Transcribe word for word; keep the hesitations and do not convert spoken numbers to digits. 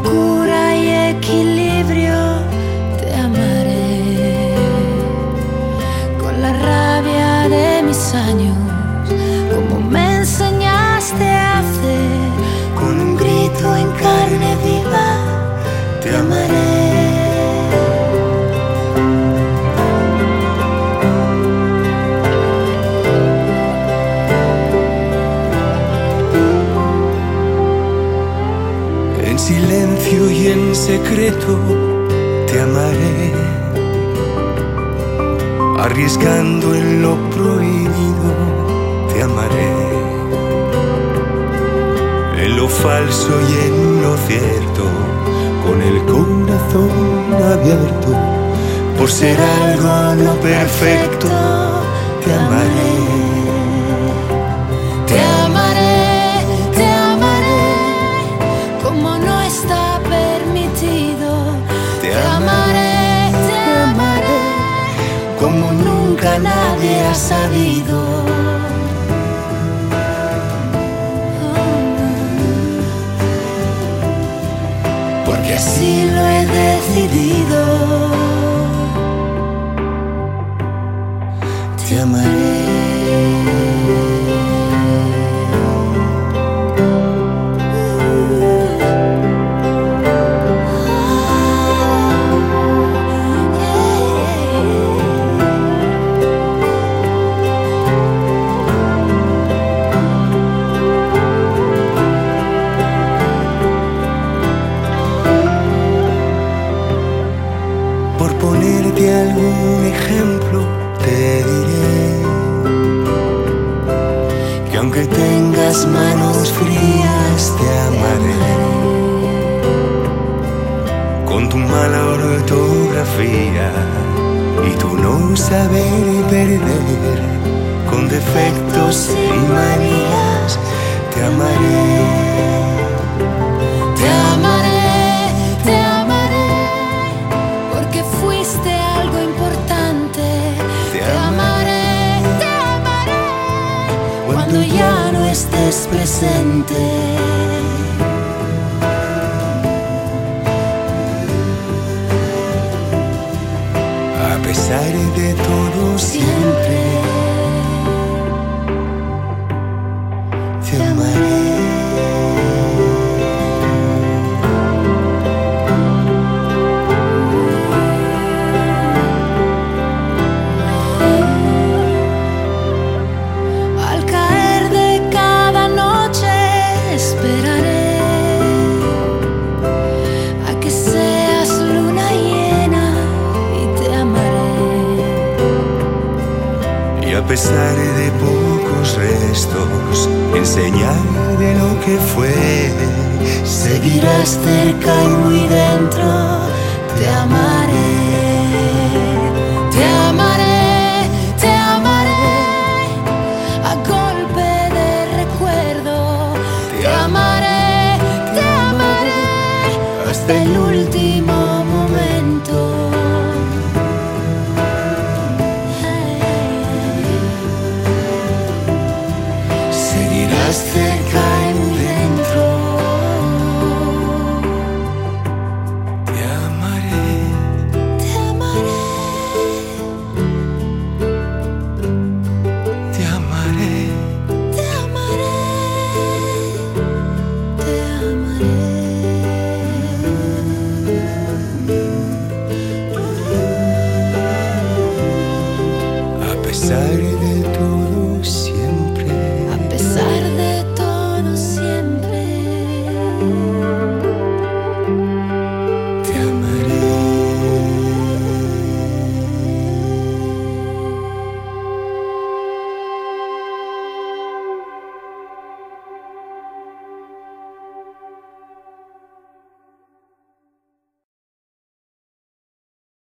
locura y equilibrio te amaré, con la rabia de mis años, como me enseñaste a hacer, con un grito en carne viva te amaré. En silencio y en secreto te amaré, arriesgando en lo prohibido te amaré, en lo falso y en lo cierto, con el corazón abierto, por ser algo no perfecto te amaré. Te amaré, te amaré, como no está permitido. Te amaré, te amaré, como nunca nadie ha sabido. Porque así lo he decidido. Te amaré. Por ponerte algún ejemplo, te diré que aunque tengas manos frías, te amaré. Con tu mala ortografía y tu no saber perder, con defectos y manías, te amaré. Te amaré, te amaré, porque fuiste algo importante. Te amaré, te amaré, cuando ya no estés presente. A pesar de todo siempre, te amaré. Al caer de cada noche esperaré a que seas luna llena y te amaré. Y a pesar de pocos restos, en señal de lo que fue, Seguirás cerca y muy dentro. Te amaré, te amaré, te amaré, a golpe de recuerdo. Te amaré, te amaré, hasta el último